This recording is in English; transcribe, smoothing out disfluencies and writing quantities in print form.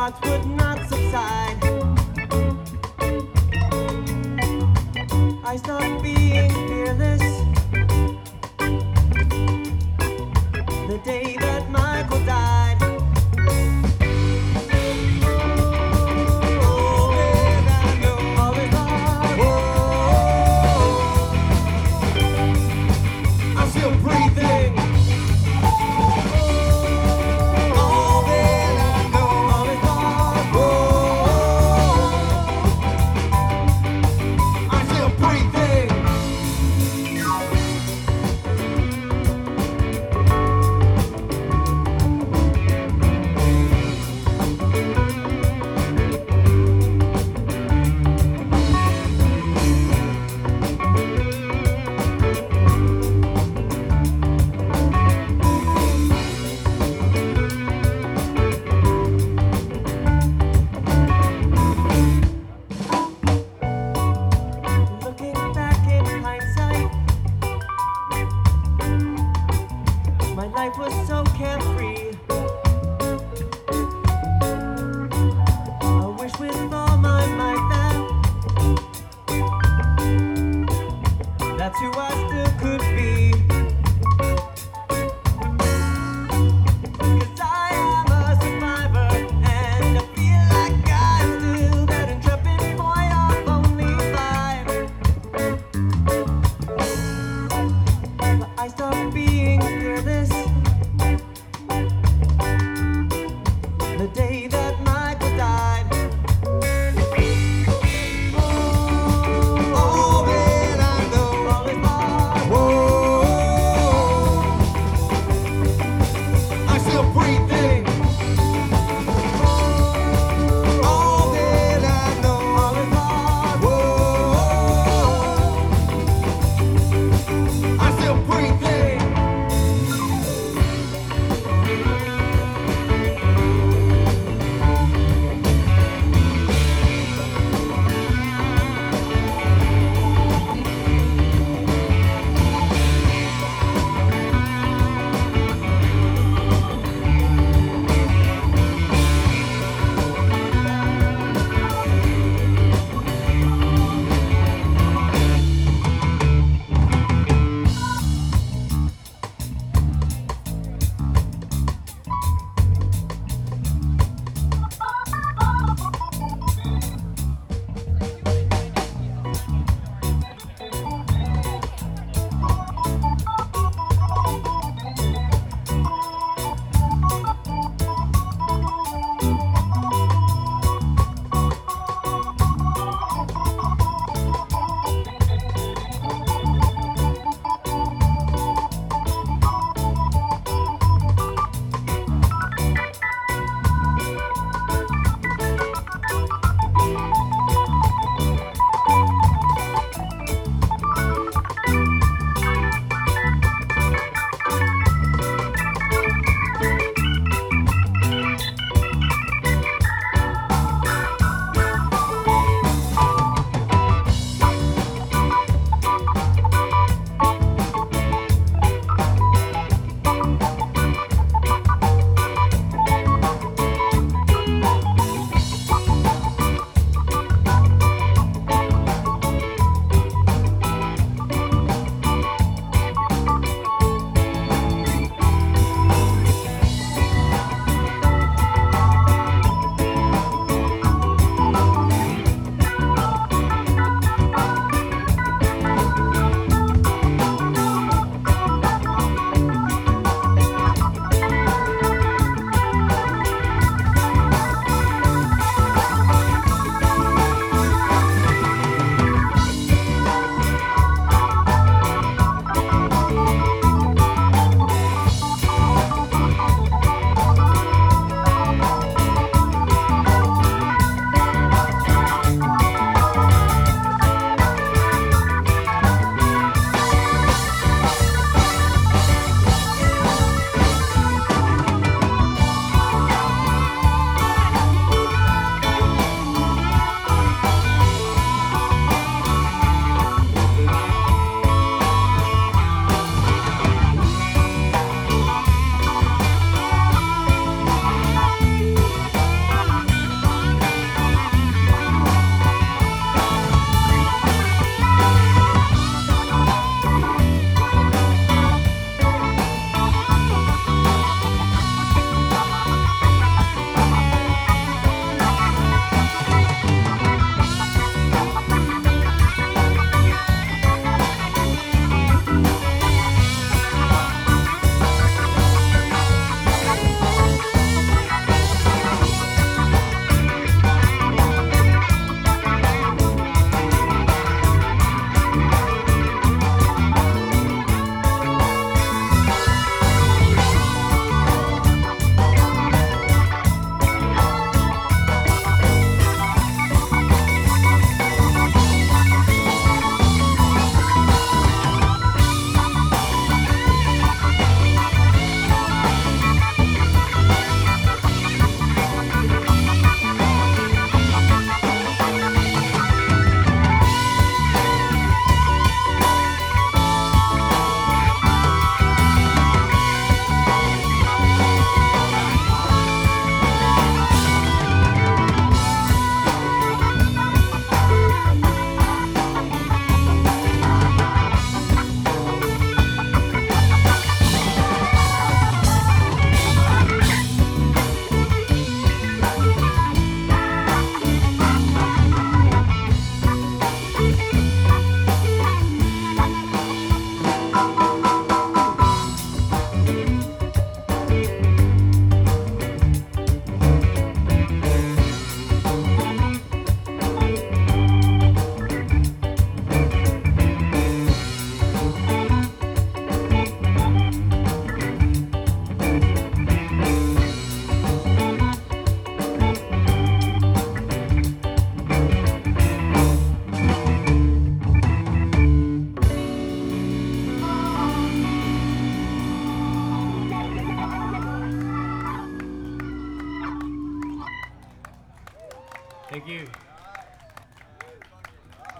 hearts would not subside. I stopped being fearless the day that Michael died. Oh, and I know all is lost. Whoa, I'm still breathing. Oh, and I know all is lost. Whoa, I'm still breathing. Looking back in hindsight, my life was so carefree. I wish with all my might that's who I still could be. 'Cause I am a survivor, and I feel like I'm still that intrepid boy of only 5. But I stopped being fearless the day that Michael died. Oh, and I know all is lost. Whoa, I'm still breathing. Oh, and I know all is lost. Whoa, I'm still breathing. Thank you.